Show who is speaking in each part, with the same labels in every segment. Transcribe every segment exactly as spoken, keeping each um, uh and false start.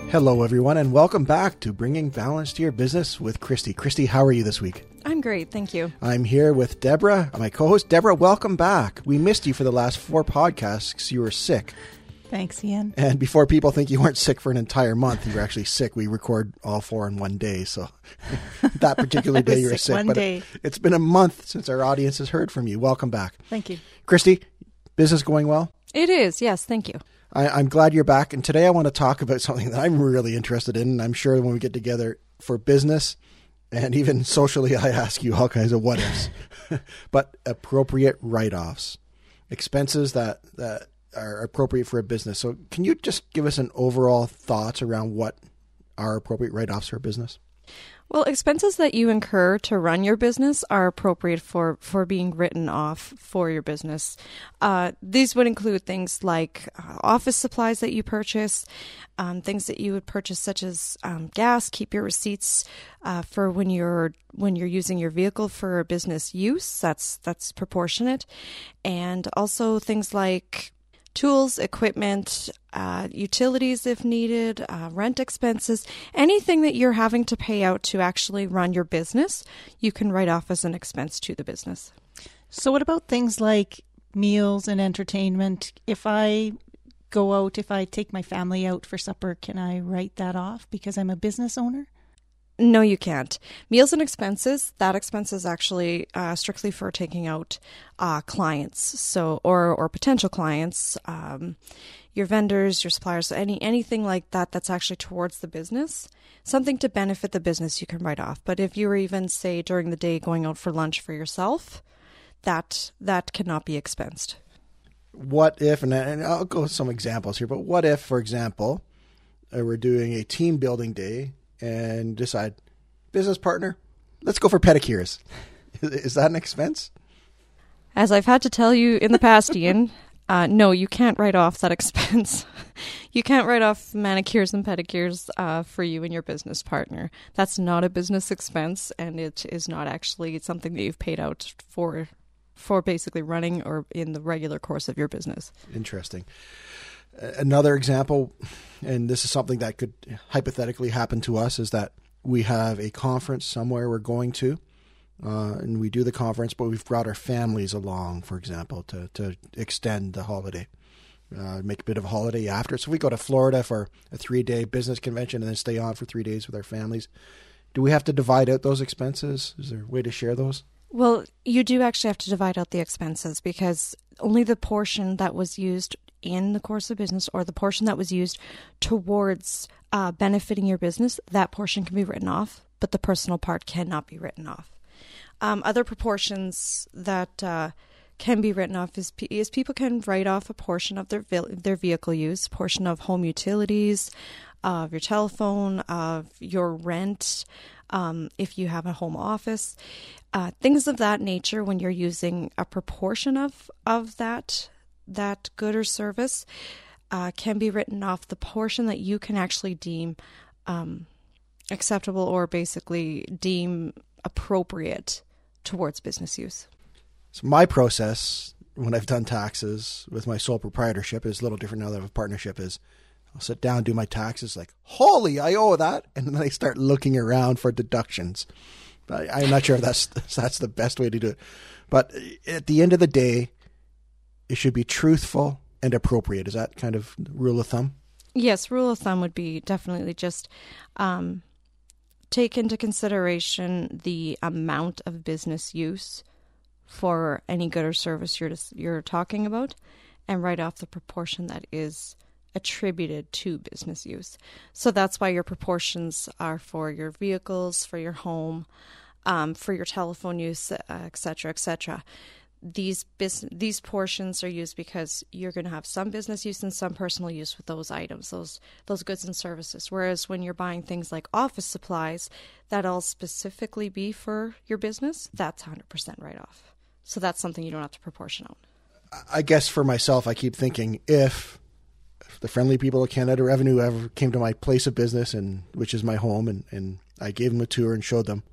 Speaker 1: Hello, everyone, and welcome back to Bringing Balance to Your Business with Christy. Christy, how are you this week?
Speaker 2: I'm great, thank you.
Speaker 1: I'm here with Deborah, my co-host. Deborah, welcome back. We missed you for the last four podcasts because you were sick.
Speaker 3: Thanks, Ian.
Speaker 1: And before people think you weren't sick for an entire month, you were actually sick. We record all four in one day, so that particular day you were
Speaker 3: sick.
Speaker 1: sick.
Speaker 3: One
Speaker 1: but
Speaker 3: day.
Speaker 1: It, it's been a month since our audience has heard from you. Welcome back.
Speaker 3: Thank you.
Speaker 1: Christy, business going well?
Speaker 2: It is, yes, thank you.
Speaker 1: I, I'm glad you're back. And today I want to talk about something that I'm really interested in. And I'm sure when we get together for business and even socially, I ask you all kinds of what ifs. But appropriate write-offs, expenses that, that are appropriate for a business. So can you just give us an overall thoughts around what are appropriate write-offs for a business?
Speaker 2: Well, expenses that you incur to run your business are appropriate for, for being written off for your business. Uh, these would include things like uh, office supplies that you purchase, um, things that you would purchase such as um, gas. Keep your receipts uh, for when you're when you're using your vehicle for business use. That's that's proportionate, and also things like tools, equipment, uh, utilities if needed, uh, rent expenses, anything that you're having to pay out to actually run your business, you can write off as an expense to the business.
Speaker 3: So what about things like meals and entertainment? If I go out, if I take my family out for supper, can I write that off because I'm a business owner?
Speaker 2: No, you can't. Meals and expenses, that expense is actually uh, strictly for taking out uh, clients, so or or potential clients, um, your vendors, your suppliers, any anything like that that's actually towards the business, something to benefit the business you can write off. But if you were even, say, during the day going out for lunch for yourself, that that cannot be expensed.
Speaker 1: What if, and, and I'll go with some examples here, but what if, for example, uh, we're doing a team building day and decide, business partner, let's go for pedicures. Is that an expense?
Speaker 2: As I've had to tell you in the past, Ian, uh, no, you can't write off that expense. You can't write off manicures and pedicures uh, for you and your business partner. That's not a business expense, and it is not actually something that you've paid out for, for basically running or in the regular course of your business. Interesting.
Speaker 1: Another example, and this is something that could hypothetically happen to us, is that we have a conference somewhere we're going to, uh, and we do the conference, but we've brought our families along, for example, to, to extend the holiday, uh, make a bit of a holiday after. So we go to Florida for a three-day business convention and then stay on for three days with our families. Do we have to divide out those expenses? Is there a way to share those?
Speaker 2: Well, you do actually have to divide out the expenses because only the portion that was used in the course of business or the portion that was used towards uh, benefiting your business, that portion can be written off, but the personal part cannot be written off. Um, other proportions that uh, can be written off is, is people can write off a portion of their their vehicle use, portion of home utilities, of your telephone, of your rent, um, if you have a home office, uh, things of that nature. When you're using a proportion of of that that good or service, uh, can be written off. The portion that you can actually deem um, acceptable or basically deem appropriate towards business use.
Speaker 1: So my process when I've done taxes with my sole proprietorship is a little different now that I have a partnership. Is I'll sit down, do my taxes, like, holy, I owe that. And then I start looking around for deductions. I, I'm not sure if that's, that's the best way to do it. But at the end of the day, it should be truthful and appropriate. Is that kind of rule of thumb?
Speaker 2: Yes, rule of thumb would be definitely just um, take into consideration the amount of business use for any good or service you're you're talking about, and write off the proportion that is attributed to business use. So that's why your proportions are for your vehicles, for your home, um, for your telephone use, uh, et cetera, et cetera. These bus- these portions are used because you're going to have some business use and some personal use with those items, those those goods and services. Whereas when you're buying things like office supplies, that'll specifically be for your business, that's one hundred percent write-off. So that's something you don't have to proportion out.
Speaker 1: I guess for myself, I keep thinking if, if the friendly people of Canada Revenue ever came to my place of business, and which is my home, and, and I gave them a tour and showed them,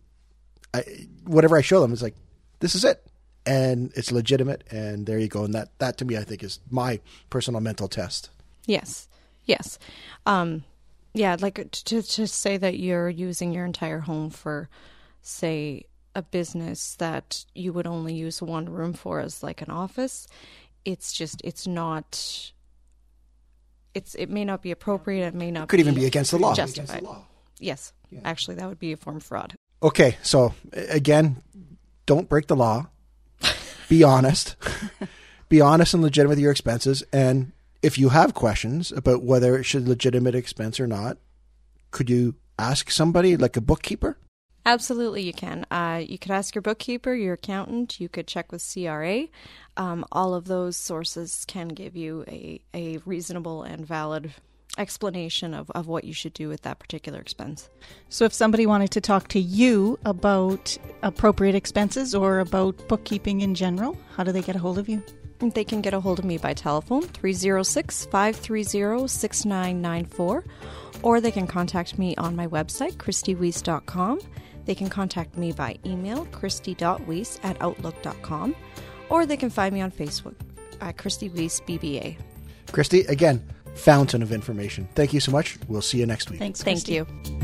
Speaker 1: I, whatever I show them is like, this is it. And it's legitimate, and there you go. And that, that to me, I think, is my personal mental test.
Speaker 2: Yes, yes. Um, Yeah, like to to say that you're using your entire home for, say, a business that you would only use one room for as like an office, it's just, it's not, it's it may not be appropriate, it may not
Speaker 1: It could
Speaker 2: be
Speaker 1: even be against the law.
Speaker 2: justified.
Speaker 1: Against the law.
Speaker 2: Yes,
Speaker 1: Yeah.
Speaker 2: actually, that would be a form of fraud.
Speaker 1: Okay, so again, don't break the law. Be honest. Be honest and legitimate with your expenses. And if you have questions about whether it should legitimate expense or not, could you ask somebody like a bookkeeper?
Speaker 2: Absolutely, you can. Uh, you could ask your bookkeeper, your accountant. You could check with C R A. Um, all of those sources can give you a, a reasonable and valid explanation of, of what you should do with that particular expense.
Speaker 3: So if somebody wanted to talk to you about appropriate expenses or about bookkeeping in general, how do they get a hold of you?
Speaker 2: They can get a hold of me by telephone, three oh six, five three oh, six nine nine four, or they can contact me on my website, christy weiss dot com. They can contact me by email, christy dot weiss at outlook dot com, or they can find me on Facebook at Christy Weiss B B A.
Speaker 1: Christy, again, fountain of information. Thank you so much. We'll see you next week.
Speaker 3: Thanks,
Speaker 2: Thank
Speaker 3: Christy.
Speaker 2: you.